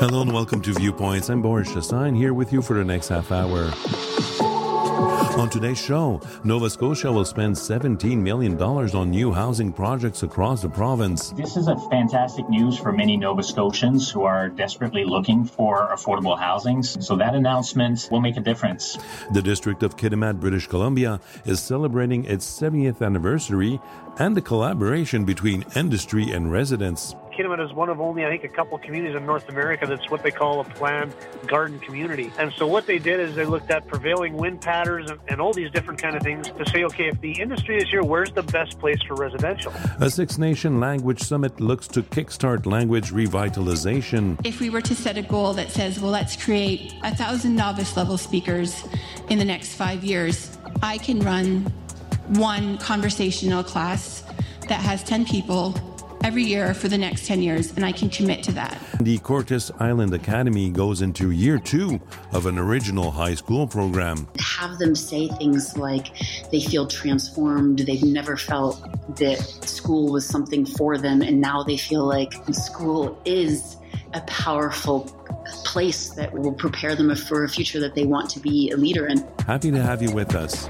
Hello and welcome to Viewpoints. I'm Boris Chassagne here with you for the next half hour. On today's show, Nova Scotia will spend $17 million on new housing projects across the province. This is a fantastic news for many Nova Scotians who are desperately looking for affordable housing. So that announcement will make a difference. The District of Kitimat, British Columbia, is celebrating its 70th anniversary and the collaboration between industry and residents. Kitimat is one of only, I think, a couple communities in North America that's what they call a planned garden community. And so what they did is they looked at prevailing wind patterns and all these different kind of things to say, okay, if the industry is here, where's the best place for residential? A Six-Nation Language Summit looks to kickstart language revitalization. If we were to set a goal that says, well, let's create 1,000 novice-level speakers in the next 5 years, I can run one conversational class that has 10 people every year for the next 10 years, and I can commit to that. The Cortes Island Academy goes into year 2 of an original high school program. Have them say things like they feel transformed, they've never felt that school was something for them, and now they feel like school is a powerful place that will prepare them for a future that they want to be a leader in. Happy to have you with us.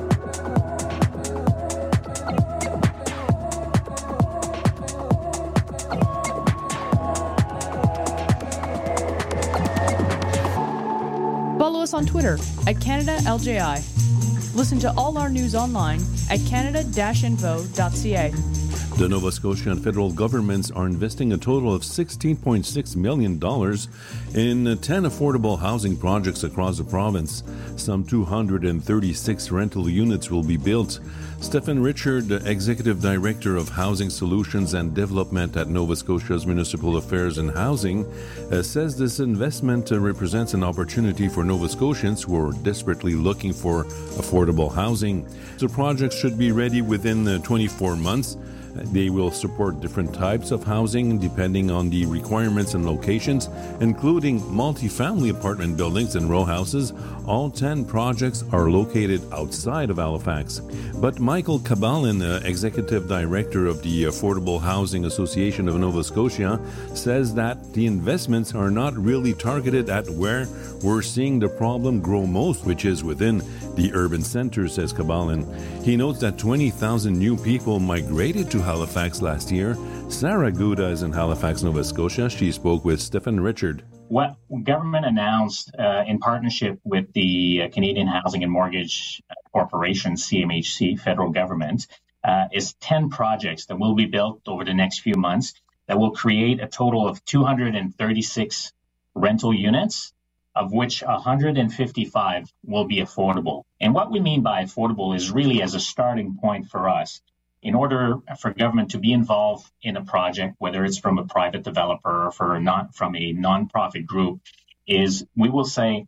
Follow us on Twitter at CanadaLJI. Listen to all our news online at canada-info.ca. The Nova Scotia and federal governments are investing a total of $16.6 million in 10 affordable housing projects across the province. Some 236 rental units will be built. Stephen Richard, Executive Director of Housing Solutions and Development at Nova Scotia's Municipal Affairs and Housing, says this investment represents an opportunity for Nova Scotians who are desperately looking for affordable housing. The projects should be ready within 24 months. They will support different types of housing depending on the requirements and locations, including multi-family apartment buildings and row houses. All 10 projects are located outside of Halifax. But Michael Cabalin, Executive Director of the Affordable Housing Association of Nova Scotia, says that the investments are not really targeted at where we're seeing the problem grow most, which is within the urban center, says Cabalin. He notes that 20,000 new people migrated to Halifax last year. Sarah Gouda is in Halifax, Nova Scotia. She spoke with Stephen Richard. What government announced in partnership with the Canadian Housing and Mortgage Corporation, CMHC, federal government, is 10 projects that will be built over the next few months that will create a total of 236 rental units, of which 155 will be affordable. And what we mean by affordable is really as a starting point for us. In order for government to be involved in a project, whether it's from a private developer or from a nonprofit group, is we will say,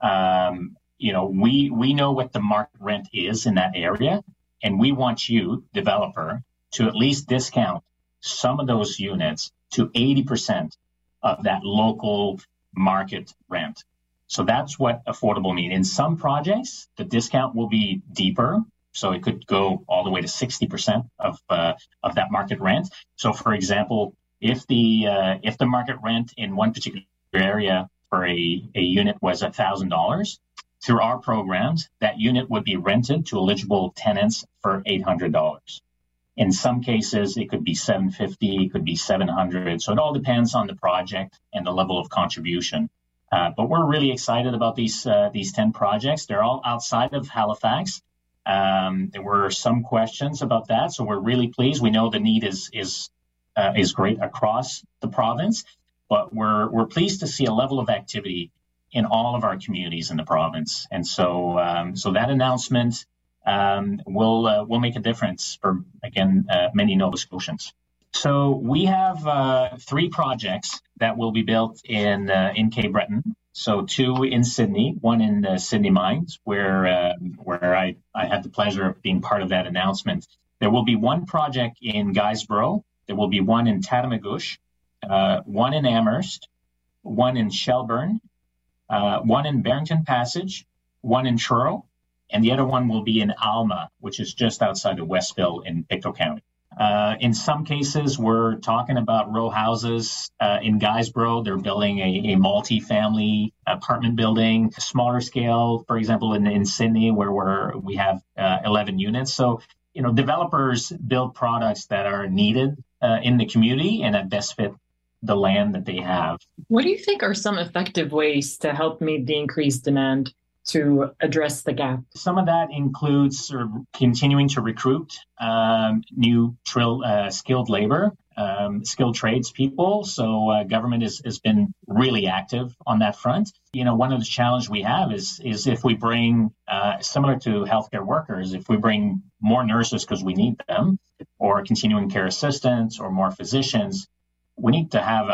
we know what the market rent is in that area, and we want you, developer, to at least discount some of those units to 80% of that local market rent. So that's what affordable means. In some projects, the discount will be deeper. So it could go all the way to 60% of that market rent. So, for example, if the market rent in one particular area for a unit was $1,000, through our programs, that unit would be rented to eligible tenants for $800. In some cases, it could be $750, it could be $700. So it all depends on the project and the level of contribution. But we're really excited about these 10 projects. They're all outside of Halifax. There were some questions about that, so we're really pleased. We know the need is great across the province, but we're pleased to see a level of activity in all of our communities in the province, and so that announcement will make a difference for many Nova Scotians. So we have 3 projects that will be built in Cape Breton. So 2 in Sydney, 1 in Sydney Mines, where I had the pleasure of being part of that announcement. There will be 1 project in Guysborough. There will be 1 in Tatamagouche, 1 in Amherst, 1 in Shelburne, 1 in Barrington Passage, 1 in Truro, and the other one will be in Alma, which is just outside of Westville in Pictou County. In some cases, we're talking about row houses. In Guysborough, they're building a multi-family apartment building, smaller scale, for example, in Sydney, where we have 11 units. So, developers build products that are needed in the community and that best fit the land that they have. What do you think are some effective ways to help meet the increased demand to address the gap? Some of that includes continuing to recruit new skilled labor, skilled tradespeople. So government has been really active on that front. One of the challenges we have is if we bring, similar to healthcare workers, if we bring more nurses because we need them, or continuing care assistants, or more physicians, we need to have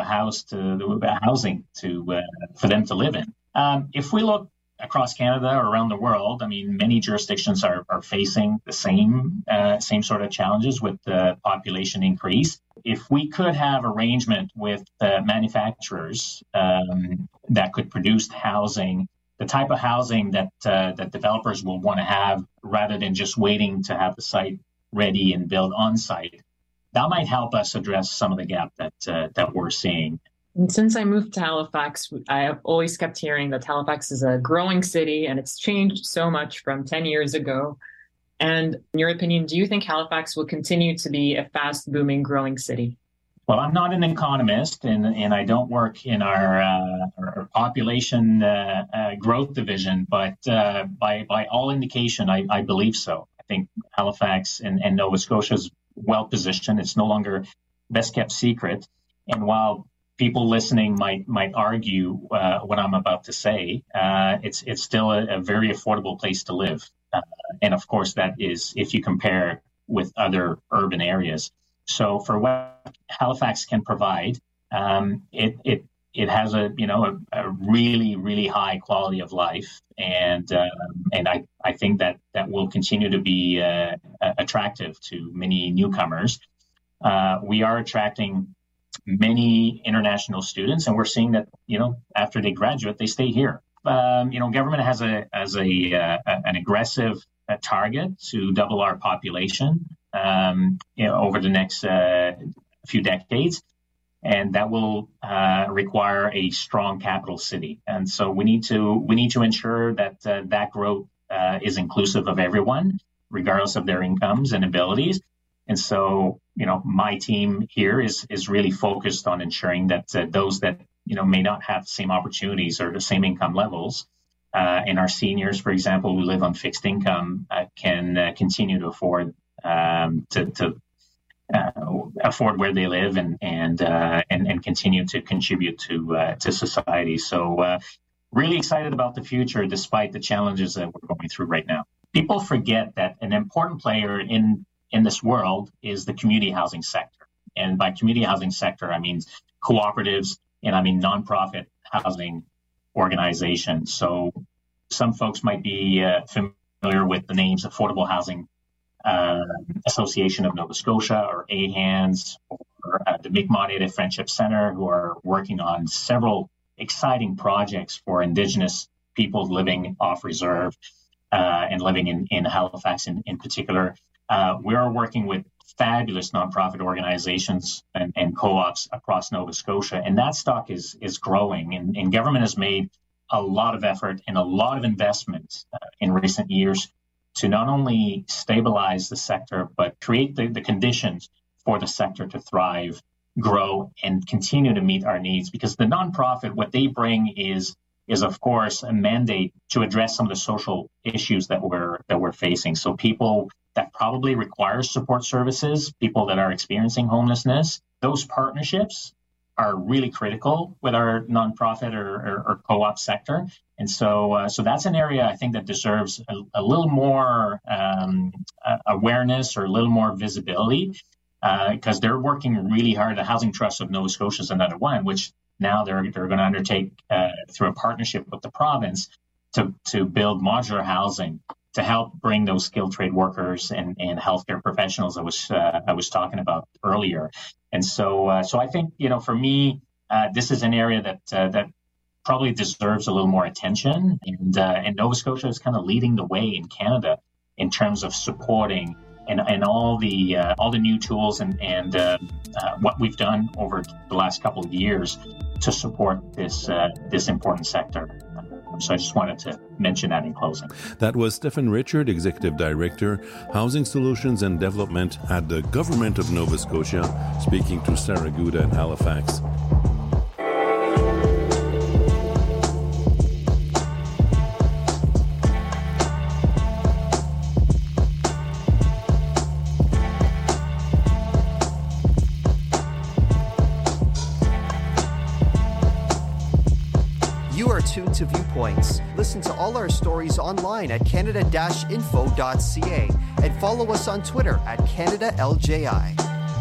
housing for them to live in. If we look across Canada or around the world, many jurisdictions are facing the same sort of challenges with the population increase. If we could have arrangement with manufacturers that could produce housing, the type of housing that developers will want to have, rather than just waiting to have the site ready and build on site, that might help us address some of the gap that we're seeing. And since I moved to Halifax, I have always kept hearing that Halifax is a growing city and it's changed so much from 10 years ago. And in your opinion, do you think Halifax will continue to be a fast booming growing city? Well, I'm not an economist and I don't work in our population growth division, but by all indication, I believe so. I think Halifax and Nova Scotia is well positioned. It's no longer best kept secret. And while people listening might argue what I'm about to say, it's still a very affordable place to live. And of course, that is if you compare with other urban areas. So for what Halifax can provide, it has a really, really high quality of life. And I think that will continue to be attractive to many newcomers. We are attracting many international students, and we're seeing that after they graduate, they stay here. Government has an aggressive target to double our population over the next few decades, and that will require a strong capital city. And so we need to ensure that that growth is inclusive of everyone, regardless of their incomes and abilities. And so, my team here is really focused on ensuring that those that, may not have the same opportunities or the same income levels, and our seniors, for example, who live on fixed income, can continue to afford afford where they live and continue to contribute to society. So really excited about the future, despite the challenges that we're going through right now. People forget that an important player in this world is the community housing sector. And by community housing sector, I mean cooperatives and I mean nonprofit housing organizations. So some folks might be familiar with the names Affordable Housing Association of Nova Scotia, or AHANS, or the Mi'kmaq Friendship Center, who are working on several exciting projects for Indigenous people living off reserve and living in Halifax in particular. We are working with fabulous nonprofit organizations and co-ops across Nova Scotia, and that stock is growing. And government has made a lot of effort and a lot of investment in recent years to not only stabilize the sector, but create the conditions for the sector to thrive, grow, and continue to meet our needs. Because the nonprofit, what they bring is of course a mandate to address some of the social issues that we're facing. So people that probably require support services, people that are experiencing homelessness, those partnerships are really critical with our nonprofit or co-op sector. And so that's an area I think that deserves a little more awareness or a little more visibility, because they're working really hard. The Housing Trust of Nova Scotia is another one, which now they're going to undertake through a partnership with the province to build modular housing to help bring those skilled trade workers and healthcare professionals I was talking about earlier. And so I think, for me, this is an area that probably deserves a little more attention. And Nova Scotia is kind of leading the way in Canada in terms of supporting and all the new tools and what we've done over the last couple of years to support this important sector. So I just wanted to mention that in closing. That was Stephen Richard, Executive Director, Housing Solutions and Development at the Government of Nova Scotia, speaking to Sarah Gouda in Halifax. Tuned to Viewpoints. Listen to all our stories online at canada-info.ca and follow us on Twitter at CanadaLJI.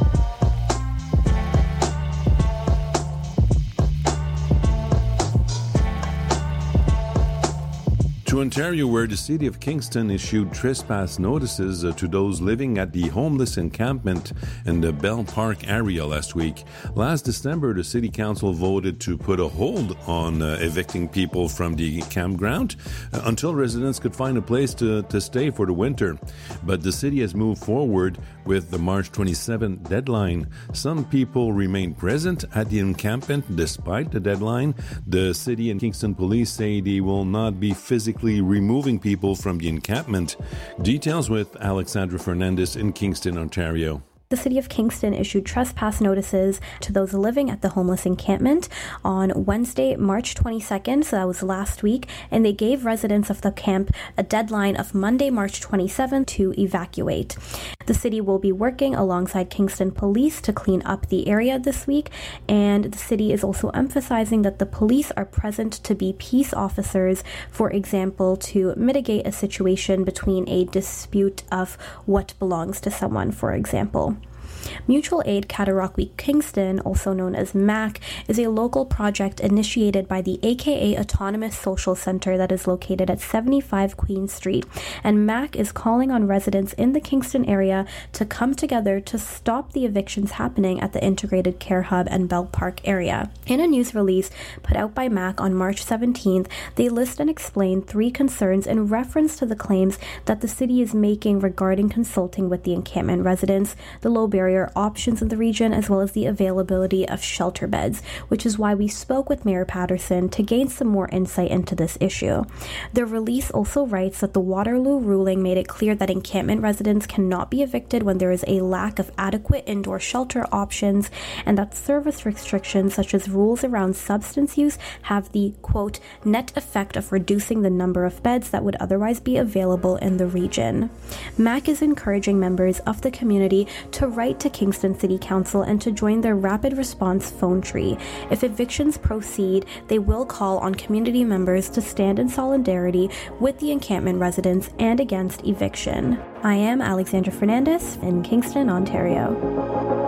To Ontario, where the City of Kingston issued trespass notices to those living at the homeless encampment in the Bell Park area last week. Last December, the City Council voted to put a hold on evicting people from the campground until residents could find a place to stay for the winter. But the city has moved forward with the March 27 deadline. Some people remain present at the encampment despite the deadline. The City and Kingston Police say they will not be physically removing people from the encampment. Details with Alexandra Fernandez in Kingston, Ontario. The City of Kingston issued trespass notices to those living at the homeless encampment on Wednesday, March 22nd, so that was last week, and they gave residents of the camp a deadline of Monday, March 27th to evacuate. The city will be working alongside Kingston Police to clean up the area this week, and the city is also emphasizing that the police are present to be peace officers, for example, to mitigate a situation between a dispute of what belongs to someone, for example. Mutual Aid Cataraqui Kingston, also known as MAC, is a local project initiated by the AKA Autonomous Social Center that is located at 75 Queen Street. And MAC is calling on residents in the Kingston area to come together to stop the evictions happening at the Integrated Care Hub and Bell Park area. In a news release put out by MAC on March 17th, they list and explain 3 concerns in reference to the claims that the city is making regarding consulting with the encampment residents, the low barrier options in the region, as well as the availability of shelter beds, which is why we spoke with Mayor Patterson to gain some more insight into this issue. The release also writes that the Waterloo ruling made it clear that encampment residents cannot be evicted when there is a lack of adequate indoor shelter options, and that service restrictions such as rules around substance use have the, quote, net effect of reducing the number of beds that would otherwise be available in the region. MAC is encouraging members of the community to write to Kingston City Council and to join their rapid response phone tree. If evictions proceed, they will call on community members to stand in solidarity with the encampment residents and against eviction. I am Alexandra Fernandez in Kingston, Ontario.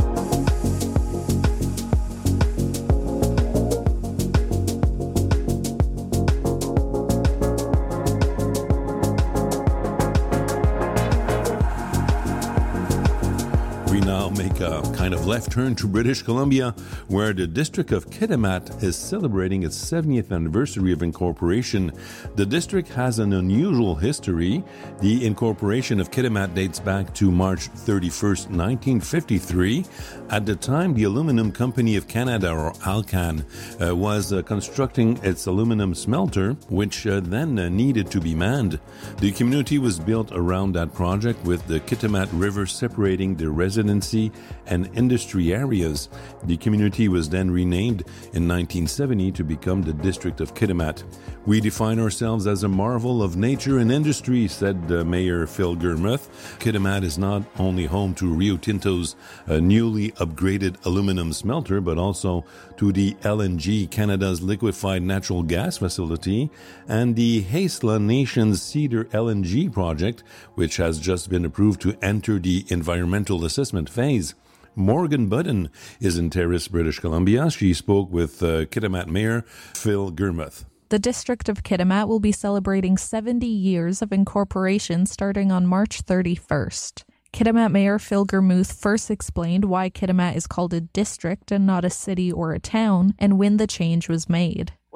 Make a kind of left turn to British Columbia, where the district of Kitimat is celebrating its 70th anniversary of incorporation. The district has an unusual history. The incorporation of Kitimat dates back to March 31st, 1953. At the time, the Aluminum Company of Canada, or Alcan, was constructing its aluminum smelter, which then needed to be manned. The community was built around that project, with the Kitimat River separating the residency and industry areas. The community was then renamed in 1970 to become the District of Kitimat. We define ourselves as a marvel of nature and industry, said Mayor Phil Gurmuth. Kitimat is not only home to Rio Tinto's newly upgraded aluminum smelter, but also to the LNG, Canada's liquefied natural gas facility, and the Haisla Nation's Cedar LNG project, which has just been approved to enter the environmental assessment phase. Morgan Budden is in Terrace, British Columbia. She spoke with Kitimat Mayor Phil Gurmuth. The District of Kitimat will be celebrating 70 years of incorporation starting on March 31st. Kitimat Mayor Phil Gurmuth first explained why Kitimat is called a district and not a city or a town, and when the change was made.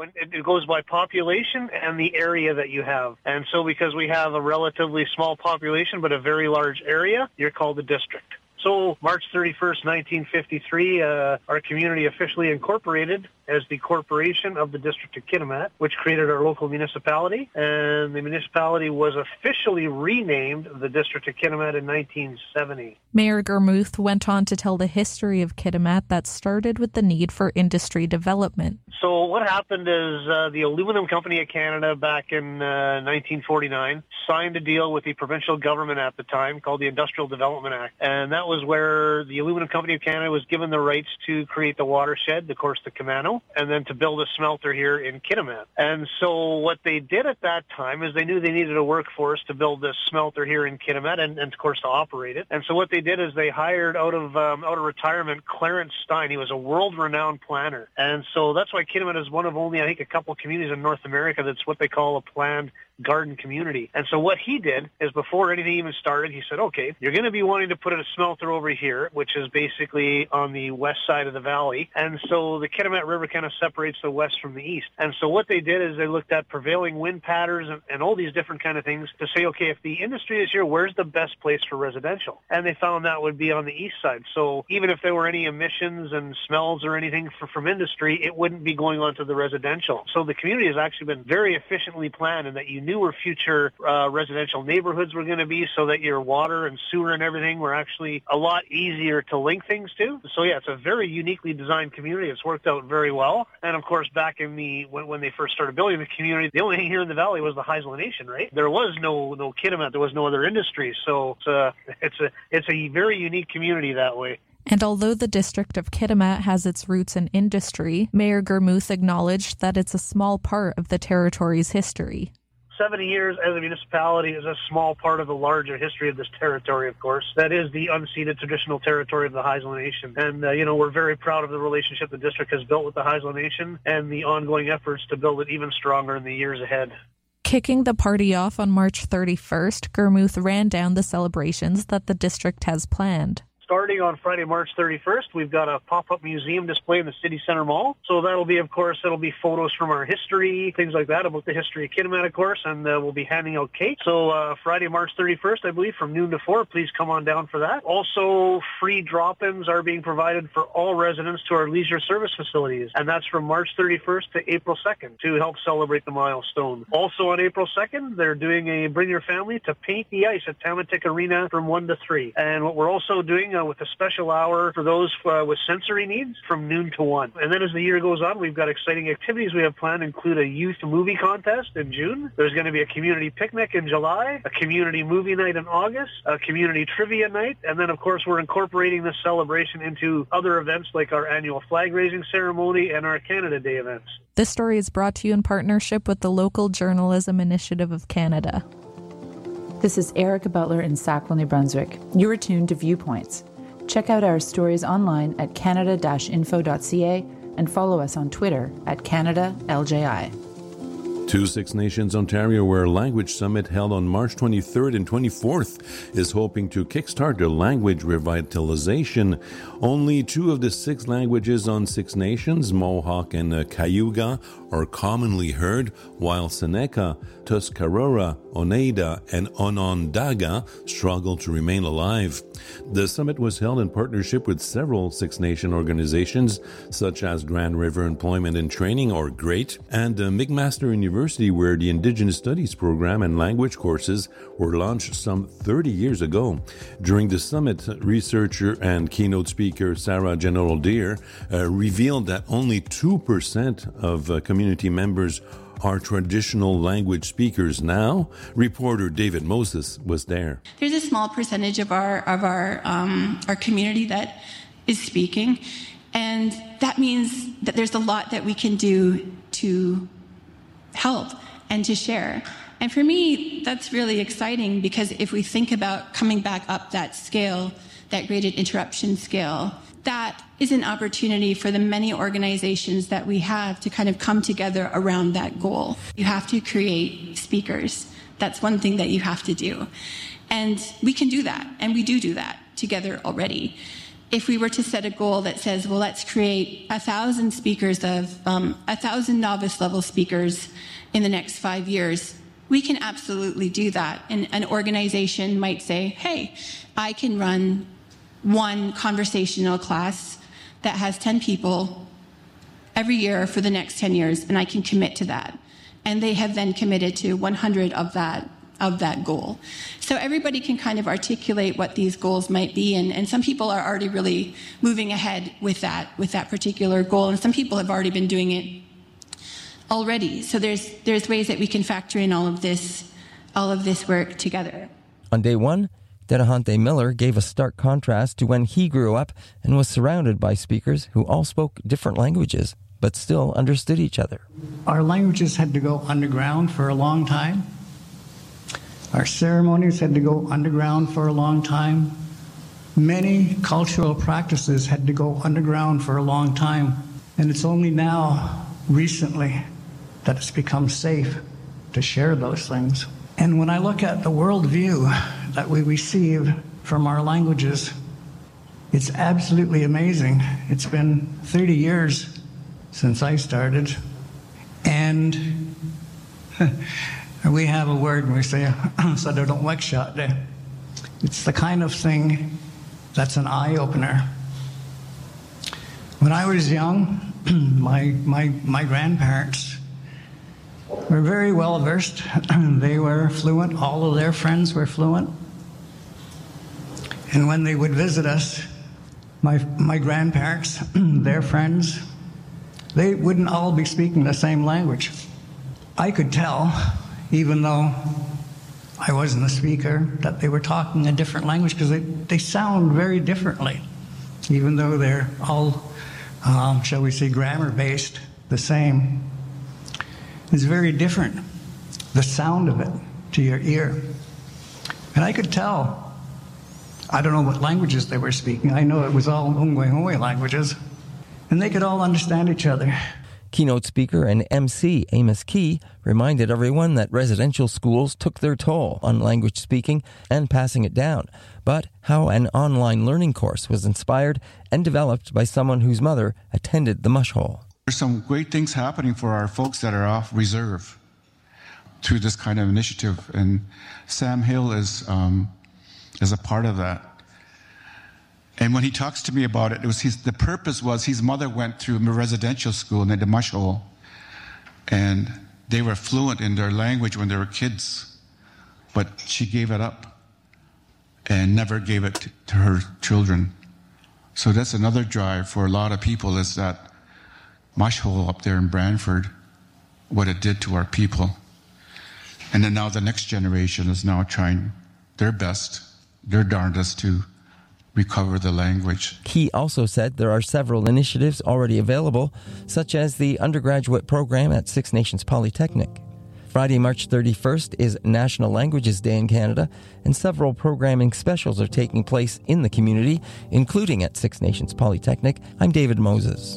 When it goes by population and the area that you have. And so because we have a relatively small population but a very large area, you're called a district. So March 31st, 1953, our community officially incorporated as the Corporation of the District of Kitimat, which created our local municipality. And the municipality was officially renamed the District of Kitimat in 1970. Mayor Germuth went on to tell the history of Kitimat that started with the need for industry development. So what happened is the Aluminum Company of Canada back in 1949 signed a deal with the provincial government at the time called the Industrial Development Act. And that was where the Aluminum Company of Canada was given the rights to create the watershed, of course, the Camano, and then to build a smelter here in Kitimat. And so what they did at that time is they knew they needed a workforce to build this smelter here in Kitimat and of course, to operate it. And so what they did is they hired out of retirement Clarence Stein. He was a world-renowned planner. And so that's why Kitimat is one of only, I think, a couple communities in North America that's what they call a planned garden community. And so what he did is before anything even started, he said, okay, you're going to be wanting to put a smelter over here, which is basically on the west side of the valley. And so the Kitimat River kind of separates the west from the east. And so what they did is they looked at prevailing wind patterns and all these different kind of things to say, okay, if the industry is here, where's the best place for residential? And they found that would be on the east side. So even if there were any emissions and smells or anything from industry, it wouldn't be going on to the residential. So the community has actually been very efficiently planned in that you knew where future residential neighborhoods were going to be so that your water and sewer and everything were actually a lot easier to link things to. So yeah, it's a very uniquely designed community. It's worked out very well. And of course, back in when they first started building the community, the only thing here in the valley was the Haisla Nation, right? There was no Kitimat. There was no other industry. So it's a very unique community that way. And although the District of Kitimat has its roots in industry, Mayor Germuth acknowledged that it's a small part of the territory's history. 70 years as a municipality is a small part of the larger history of this territory, of course. That is the unceded traditional territory of the Haisla Nation. And, we're very proud of the relationship the district has built with the Haisla Nation and the ongoing efforts to build it even stronger in the years ahead. Kicking the party off on March 31st, Germuth ran down the celebrations that the district has planned. Starting on Friday, March 31st, we've got a pop-up museum display in the City Center Mall. So that'll be, of course, it'll be photos from our history, things like that, about the history of Kitimat, of course, and we'll be handing out cake. So Friday, March 31st, I believe, from noon to 4, please come on down for that. Also, free drop-ins are being provided for all residents to our leisure service facilities, and that's from March 31st to April 2nd to help celebrate the milestone. Also on April 2nd, they're doing a Bring Your Family to Paint the Ice at Tamatik Arena from 1 to 3. And what we're also doing with a special hour for those with sensory needs from noon to 1. And then as the year goes on, we've got exciting activities we have planned include a youth movie contest in June. There's going to be a community picnic in July, a community movie night in August, a community trivia night, and then of course we're incorporating this celebration into other events like our annual flag raising ceremony and our Canada Day events. This story is brought to you in partnership with the Local Journalism Initiative of Canada. This is Erica Butler in Sackville, New Brunswick. You are tuned to Viewpoints. Check out our stories online at canada-info.ca and follow us on Twitter at CanadaLJI. To Six Nations Ontario, where Language Summit held on March 23rd and 24th is hoping to kickstart the language revitalization. Only 2 of the 6 languages on Six Nations, Mohawk and Cayuga, are commonly heard, while Seneca, Tuscarora, Oneida, and Onondaga struggle to remain alive. The summit was held in partnership with several Six Nation organizations, such as Grand River Employment and Training, or GREAT, and McMaster University, where the Indigenous Studies program and language courses were launched some 30 years ago. During the summit, researcher and keynote speaker Sarah General-Deer revealed that only 2% of community members are traditional language speakers now. Reporter David Moses was there. There's a small percentage of our community that is speaking, and that means that there's a lot that we can do to help and to share. And for me, that's really exciting, because if we think about coming back up that scale, that graded interruption scale, that is an opportunity for the many organizations that we have to kind of come together around that goal. You have to create speakers. That's one thing that you have to do. And we can do that, and we do that together already. if we were to set a goal that says, well, let's create 1,000 speakers of 1,000 novice level speakers in the next 5 years, we can absolutely do that. And an organization might say, hey, I can run one conversational class that has 10 people every year for the next 10 years, and I can commit to that. And they have then committed to 100 of that goal. So everybody can kind of articulate what these goals might be, and some people are already really moving ahead with that particular goal, and some people have already been doing it already. So there's ways that we can factor in all of this work together. On day one, Denahante Miller gave a stark contrast to when he grew up and was surrounded by speakers who all spoke different languages but still understood each other. Our languages had to go underground for a long time. Our ceremonies had to go underground for a long time. Many cultural practices had to go underground for a long time. And it's only now, recently, that it's become safe to share those things. And when I look at the worldview that we receive from our languages, it's absolutely amazing. It's been 30 years since I started, and we have a word and we say, so they don't work shot there. It's the kind of thing that's an eye-opener. When I was young, my grandparents were very well versed. They were fluent. All of their friends were fluent. And when they would visit us, my grandparents, their friends, they wouldn't all be speaking the same language. I could tell, even though I wasn't a speaker, that they were talking a different language because they sound very differently, even though they're all, shall we say, grammar-based, the same. It's very different, the sound of it to your ear. And I could tell, I don't know what languages they were speaking. I know it was all Ungwe languages. And they could all understand each other. Keynote speaker and MC Amos Key reminded everyone that residential schools took their toll on language speaking and passing it down, but how an online learning course was inspired and developed by someone whose mother attended the mush hole. There's some great things happening for our folks that are off reserve through this kind of initiative, and Sam Hill is a part of that. And when he talks to me about it, the purpose was his mother went through a residential school in the mush hole, and they were fluent in their language when they were kids, but she gave it up and never gave it to her children. So that's another drive for a lot of people, is that mush hole up there in Brantford, what it did to our people. And then now the next generation is now trying their best, their darndest to recover the language. He also said there are several initiatives already available, such as the undergraduate program at Six Nations Polytechnic. Friday, March 31st is National Languages Day in Canada, and several programming specials are taking place in the community, including at Six Nations Polytechnic. I'm David Moses.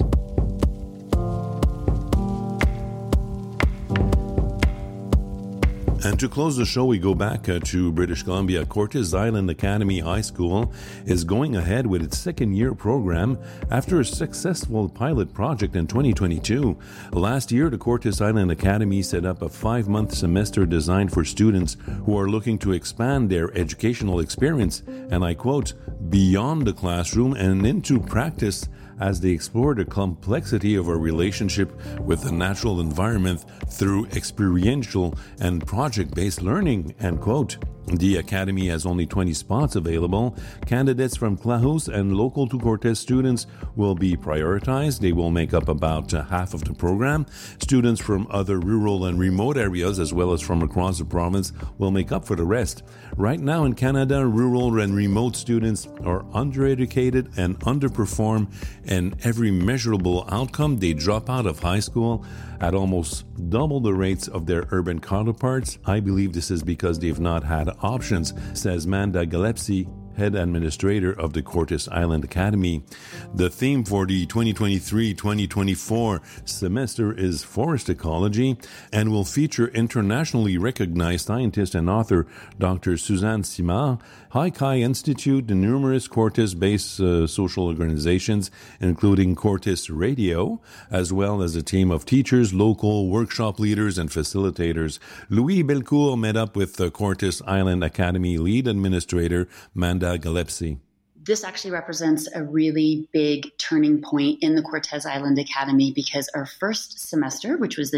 And to close the show, we go back to British Columbia. Cortes Island Academy High School is going ahead with its second-year program after a successful pilot project in 2022. Last year, the Cortes Island Academy set up a 5-month semester designed for students who are looking to expand their educational experience, and I quote, beyond the classroom and into practice, as they explore the complexity of our relationship with the natural environment through experiential and project-based learning, end quote. The Academy has only 20 spots available. Candidates from Clahous and local to Cortes students will be prioritized. They will make up about half of the program. Students from other rural and remote areas, as well as from across the province, will make up for the rest. Right now in Canada, rural and remote students are undereducated and underperform, and every measurable outcome, they drop out of high school at almost double the rates of their urban counterparts. I believe this is because they've not had options, says Manda Galepsi, head administrator of the Cortes Island Academy. The theme for the 2023-2024 semester is forest ecology and will feature internationally recognized scientist and author Dr. Suzanne Simard, Haikai Institute, and numerous Cortes-based social organizations, including Cortes Radio, as well as a team of teachers, local workshop leaders, and facilitators. Louis Belcourt met up with the Cortes Island Academy lead administrator, Manda Galepsi. This actually represents a really big turning point in the Cortes Island Academy because our first semester, which was the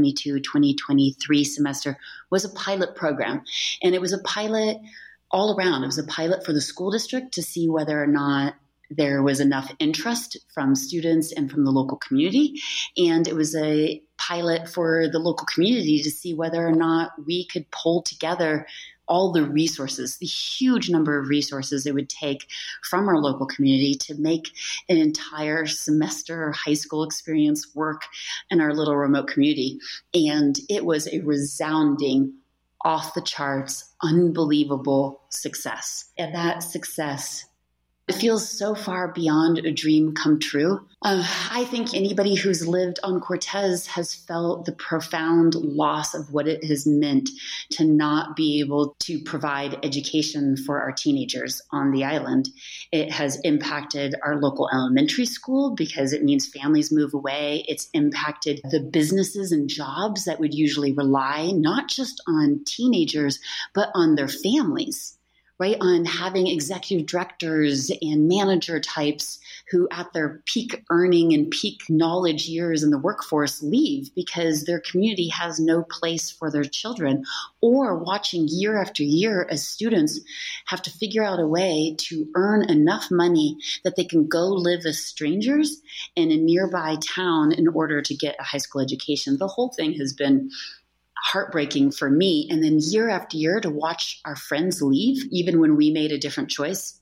2022-2023 semester, was a pilot program. And it was a pilot all around. It was a pilot for the school district to see whether or not there was enough interest from students and from the local community. And it was a pilot for the local community to see whether or not we could pull together all the resources, the huge number of resources it would take from our local community to make an entire semester or high school experience work in our little remote community. And it was a resounding, off the charts, unbelievable success. And that success, it feels so far beyond a dream come true. I think anybody who's lived on Cortes has felt the profound loss of what it has meant to not be able to provide education for our teenagers on the island. It has impacted our local elementary school because it means families move away. It's impacted the businesses and jobs that would usually rely not just on teenagers, but on their families. Right, on having executive directors and manager types who at their peak earning and peak knowledge years in the workforce leave because their community has no place for their children, or watching year after year as students have to figure out a way to earn enough money that they can go live as strangers in a nearby town in order to get a high school education. The whole thing has been heartbreaking for me. And then year after year to watch our friends leave, even when we made a different choice.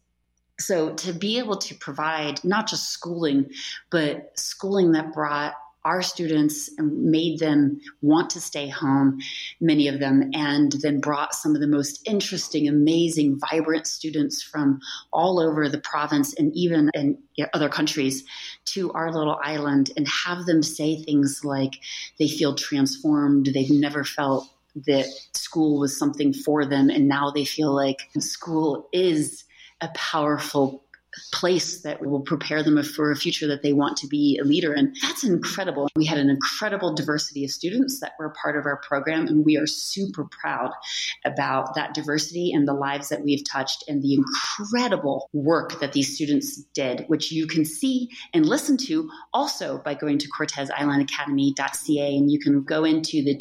So to be able to provide not just schooling, but schooling that brought our students and made them want to stay home, many of them, and then brought some of the most interesting, amazing, vibrant students from all over the province and even in other countries to our little island and have them say things like they feel transformed, they've never felt that school was something for them, and now they feel like school is a powerful place that will prepare them for a future that they want to be a leader in. That's incredible. We had an incredible diversity of students that were part of our program, and we are super proud about that diversity and the lives that we've touched and the incredible work that these students did, which you can see and listen to also by going to CortesIslandAcademy.ca, and you can go into the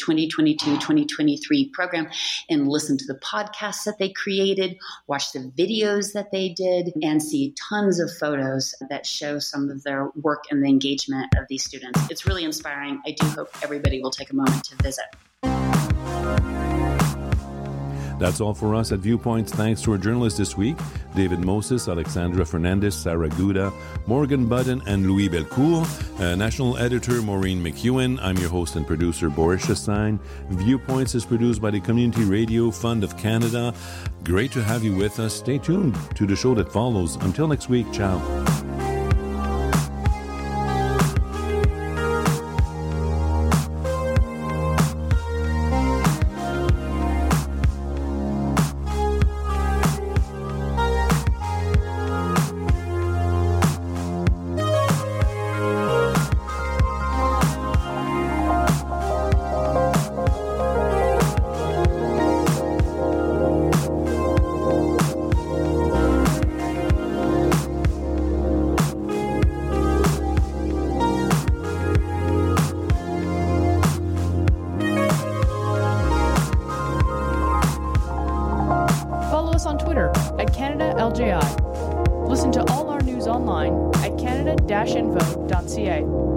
2022-2023 program and listen to the podcasts that they created, watch the videos that they did, and see tons of photos that show some of their work and the engagement of these students. It's really inspiring. I do hope everybody will take a moment to visit. That's all for us at Viewpoints. Thanks to our journalists this week, David Moses, Alexandra Fernandez, Sarah Guda, Morgan Budden, and Louis Belcourt. National editor Maureen McEwen. I'm your host and producer, Boris Chassagne. Viewpoints is produced by the Community Radio Fund of Canada. Great to have you with us. Stay tuned to the show that follows. Until next week, ciao. Listen to all our news online at canada-info.ca.